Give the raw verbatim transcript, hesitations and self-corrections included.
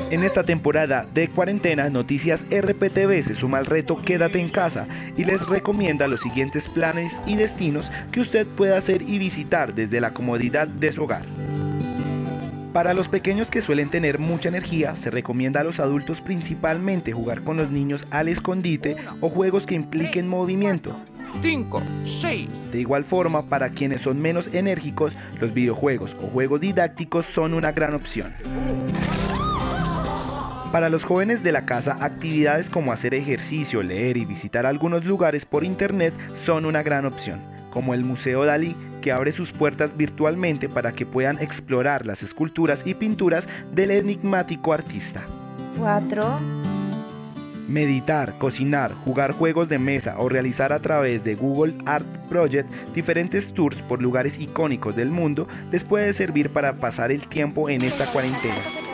En esta temporada de cuarentena, Noticias R P T V se suma al reto Quédate en casa y les recomienda los siguientes planes y destinos que usted puede hacer y visitar desde la comodidad de su hogar. Para los pequeños que suelen tener mucha energía, se recomienda a los adultos principalmente jugar con los niños al escondite o juegos que impliquen movimiento. cinco, seis. De igual forma, para quienes son menos enérgicos, los videojuegos o juegos didácticos son una gran opción. Para los jóvenes de la casa, actividades como hacer ejercicio, leer y visitar algunos lugares por internet son una gran opción, como el Museo Dalí, que abre sus puertas virtualmente para que puedan explorar las esculturas y pinturas del enigmático artista. cuatro. Meditar, cocinar, jugar juegos de mesa o realizar a través de Google Art Project diferentes tours por lugares icónicos del mundo les puede servir para pasar el tiempo en esta cuarentena.